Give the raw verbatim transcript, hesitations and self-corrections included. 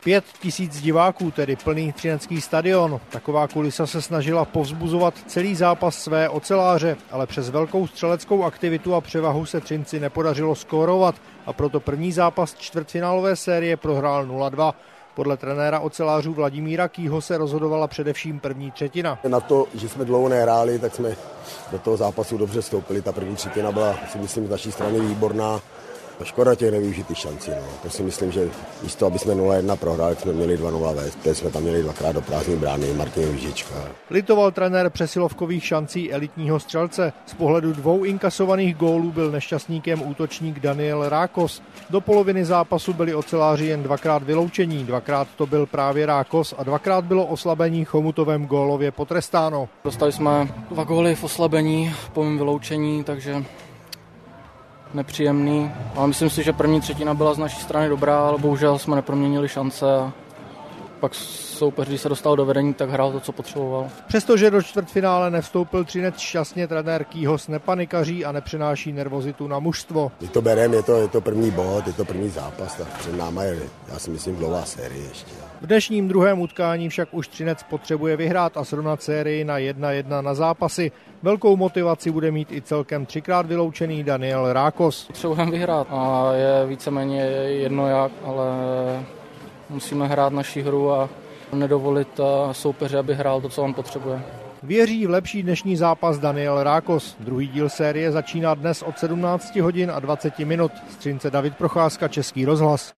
Pět tisíc diváků, tedy plný třinecký stadion. Taková kulisa se snažila povzbuzovat celý zápas své oceláře, ale přes velkou střeleckou aktivitu a převahu se Třinci nepodařilo skórovat a proto první zápas čtvrtfinálové série prohrál nula dva. Podle trenéra ocelářů Vladimíra Kýho se rozhodovala především první třetina. Na to, že jsme dlouho nehráli, tak jsme do toho zápasu dobře vstoupili. Ta první třetina byla, si myslím, z naší strany výborná. Škoda těch nevyužitých šancí. No. To si myslím, že místo, aby jsme nula jedna prohráli, jsme měli dva nula vést, protože jsme tam měli dvakrát do prázdné brány Martin Vížička. Litoval trenér přesilovkových šancí elitního střelce. Z pohledu dvou inkasovaných gólů byl nešťastníkem útočník Daniel Rákos. Do poloviny zápasu byli oceláři jen dvakrát vyloučení. Dvakrát to byl právě Rákos a dvakrát bylo oslabení Chomutovém gólově potrestáno. Dostali jsme dva góly v oslabení po mém vyloučení, takže nepříjemný, ale myslím si, že první třetina byla z naší strany dobrá, ale bohužel jsme neproměnili šance a pak soupeř, když se dostal do vedení, tak hrál to, co potřeboval. Přestože do čtvrtfinále nevstoupil Třinec šťastně, trenér Kýhos nepanikaří a nepřenáší nervozitu na mužstvo. My to bereme, je to, je to první bod, je to první zápas, tak před náma je, já si myslím, dlouhá série ještě. V dnešním druhém utkání však už Třinec potřebuje vyhrát a srovnat sérii na jedna jedna na zápasy. Velkou motivaci bude mít i celkem třikrát vyloučený Daniel Rákos. Potřebujeme vyhrát a je víceméně jedno jak, ale musíme hrát naši hru a nedovolit soupeře, aby hrál to, co on potřebuje. Věří v lepší dnešní zápas Daniel Rákos. Druhý díl série začíná dnes od sedmnáct hodin a dvacet minut. Z Třince David Procházka, Český rozhlas.